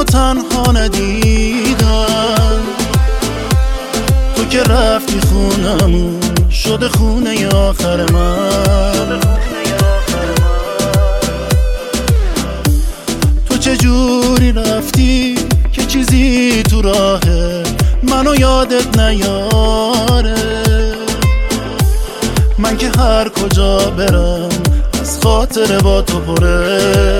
تنها ندیدم. تو که رفتی خونمون شده خونه آخر من. تو چجوری رفتی که چیزی تو راهه منو یادت نیاره. من که هر کجا برم از خاطر با تو پره.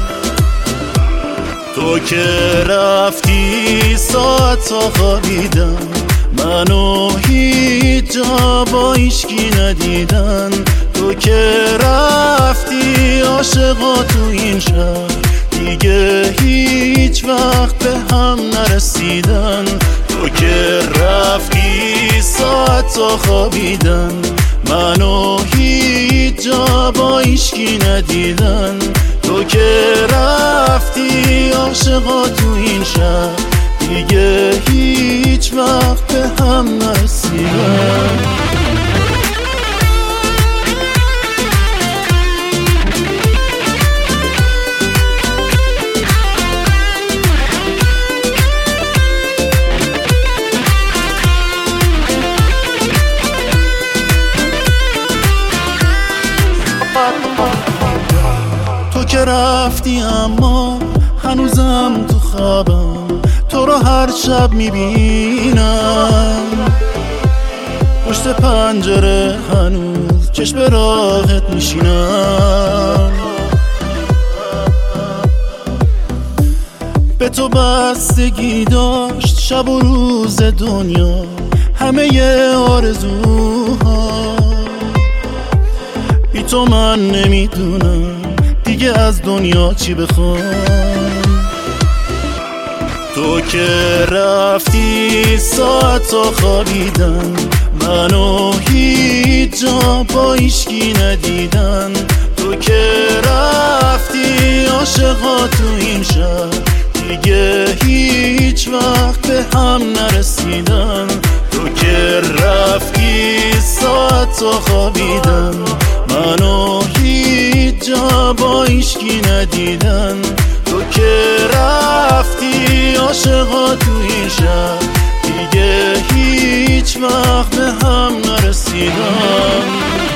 تو که رفتی ساعتا خوابیدم، منو هیچ جا با هیچکی ندیدن. تو که رفتی عاشقا تو این شهر دیگه هیچ وقت به هم نرسیدن. تو که رفتی ساعتا خوابیدن، منو هیچ جا با هیچکی ندیدن. تو که رفتی عاشقا تو این شهر دیگه هیچ وقت به هم نرسیدن. تو که رفتی اما هنوزم تو خوابم تو رو هر شب میبینم. پشت پنجره هنوز چشم راحت میشینم. به تو بستگی داشت شب و روز دنیا، همه ی آرزوها. بی تو من نمیدونم دیگه از دنیا چی بخوام. تو که رفتی ساعتا خوابیدن، منو هیچ جا با هیچکی ندیدن. تو که رفتی عاشقا تو این شهر دیگه هیچ وقت به هم نرسیدن. تو که رفتی ساعتا خوابیدن، منو هیچ جا با هیچکی ندیدن. تو که رفتی عاشقا تو این شهر دیگه هیچ وقت به هم نرسیدن.